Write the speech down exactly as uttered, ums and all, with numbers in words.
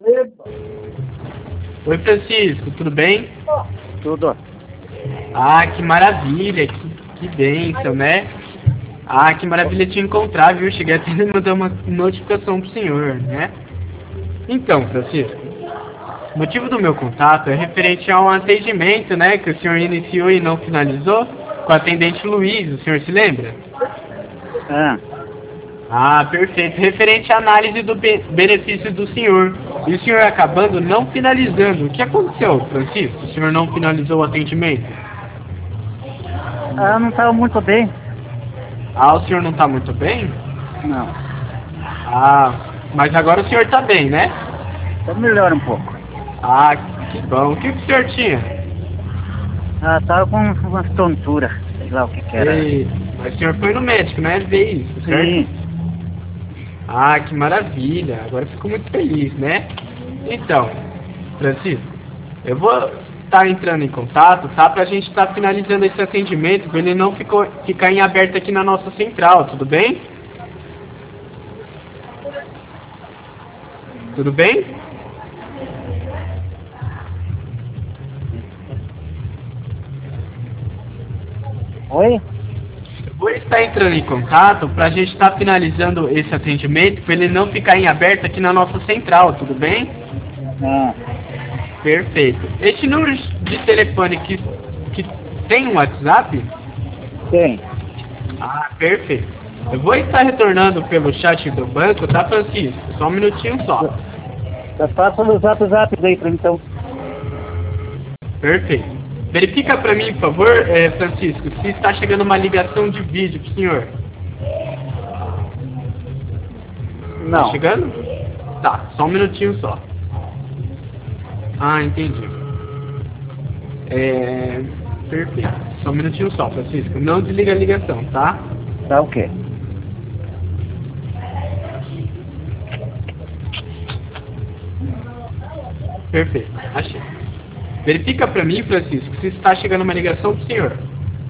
Oi, Francisco, tudo bem? Tudo. Ah, que maravilha, que, que bênção, né? Ah, que maravilha te encontrar, viu? Cheguei até a mandar uma notificação pro senhor, né? Então, Francisco, o motivo do meu contato é referente a um atendimento, né, que o senhor iniciou e não finalizou com o atendente Luiz, o senhor se lembra? Ah, Ah, perfeito. Referente à análise do be benefício do senhor. E o senhor acabando não finalizando. O que aconteceu, Francisco? O senhor não finalizou o atendimento? ah, não estava muito bem. Ah, o senhor não está muito bem? Não. Ah, mas agora o senhor está bem, né? Só melhora um pouco. Ah, que bom. O que o senhor tinha? Ah, tava com umas tonturas. Sei lá o que que era. Ei, mas o senhor foi no médico, né? Ver isso, certo? Sim. Ah, que maravilha. Agora eu fico muito feliz, né? Então, Francisco, eu vou estar entrando em contato, tá? Pra gente estar finalizando esse atendimento, pra ele não ficou, ficar em aberto aqui na nossa central, tudo bem? Tudo bem? Oi? Eu vou estar entrando em contato pra gente estar finalizando esse atendimento, pra ele não ficar em aberto aqui na nossa central, tudo bem? Ah, Perfeito. Esse número de telefone que, que tem um WhatsApp? tem. Ah, perfeito. Eu vou estar retornando pelo chat do banco, tá, Francisco? Só um minutinho só. Passa no zap zap daí pra mim, então. Perfeito. Verifica para mim, por favor, eh, Francisco, se está chegando uma ligação de vídeo pro senhor. Não. Tá chegando? Tá, só um minutinho só. Ah, entendi. É... Perfeito. Só um minutinho só, Francisco. Não desliga a ligação, tá? Tá o quê? Perfeito, achei. Verifica para mim, Francisco, se está chegando uma ligação pro senhor.